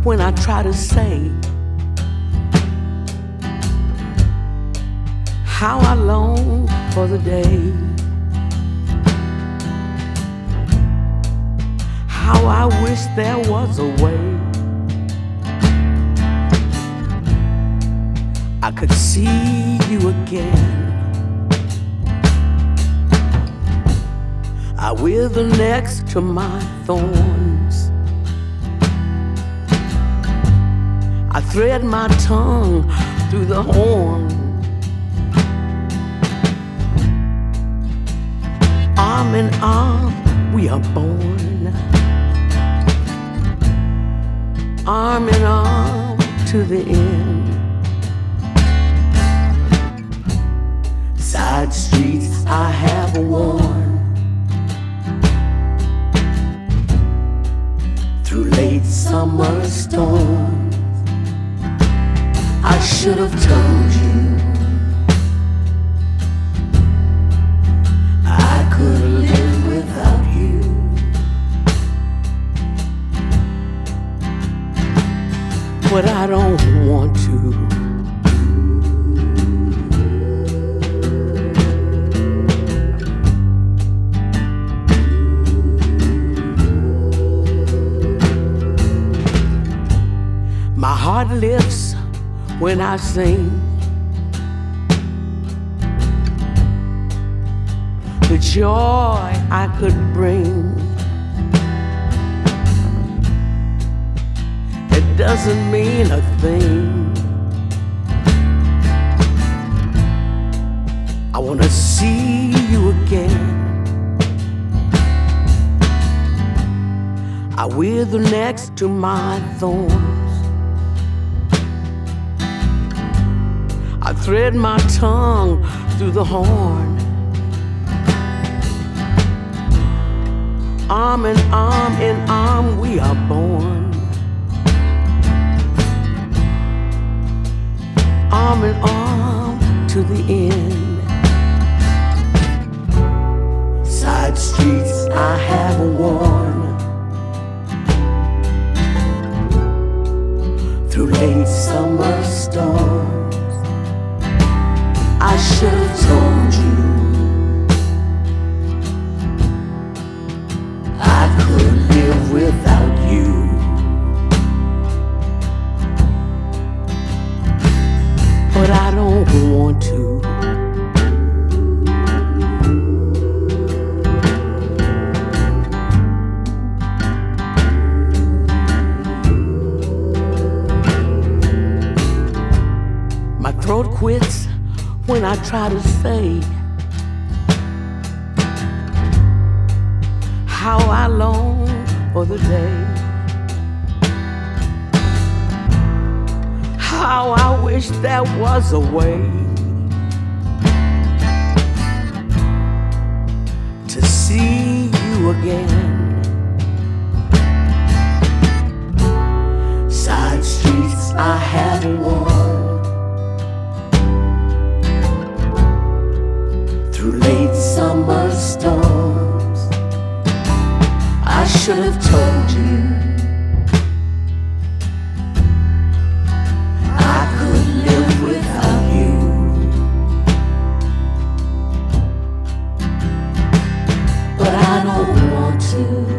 when I try to say how I long for the day, how I wish there was a way I could see you again. I wither next to my thorns, I thread my tongue through the horn. Arm in arm we are born, arm in arm to the end. Side streets I have worn, through late summer storms. I should have told you I couldn't live without you, but I don't want to. My heart lifts when I sing the joy I could bring. It doesn't mean a thing. I want to see you again. I wither next to my thorns, I thread my tongue through the horn. Arm in arm we are born, arm in arm to the end. Side streets I have worn, through late summer storms. I should have told you I could live without you, but I don't want to. My throat quits when I try to say how I long for the day, how I wish there was a way to see you again. Side streets I have worn, through late summer storms. I should have told you I could live without you, but I don't want to.